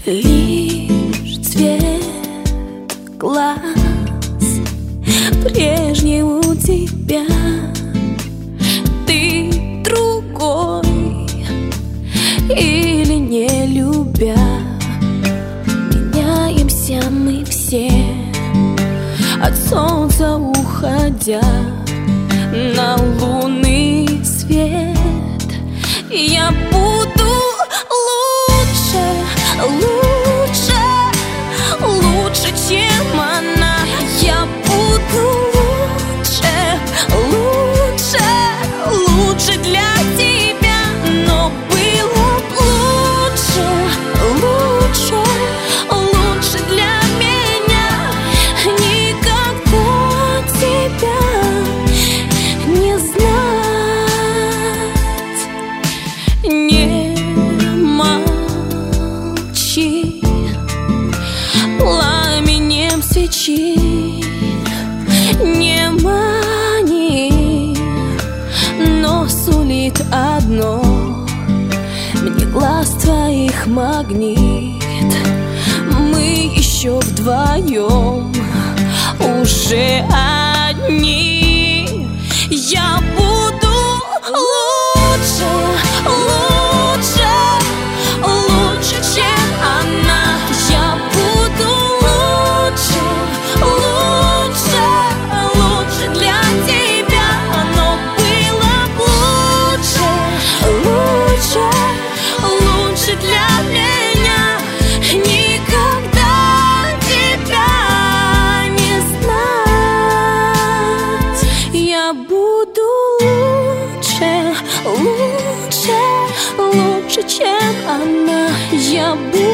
Лишь цвет глаз прежний у тебя, ты другой или не любя. Меняемся мы все, от солнца уходя на лунный свет. Я буду лучше, лучше, лучше, чем она. Я буду лучше, лучше, лучше для тебя. Но было б лучше, лучше, лучше для меня никогда тебя не знать. Не молчи, пламенем свечи не мани, но сулит одно мне глаз твоих магнит. Мы еще вдвоем, уже одни. Я буду лучше, лучше, лучше, чем она. Я буду лучше, лучше, лучше для тебя. Но было б лучше, лучше, лучше для меня никогда тебя не знать. Я буду лучше, лучше, лучше, чем она. Я буду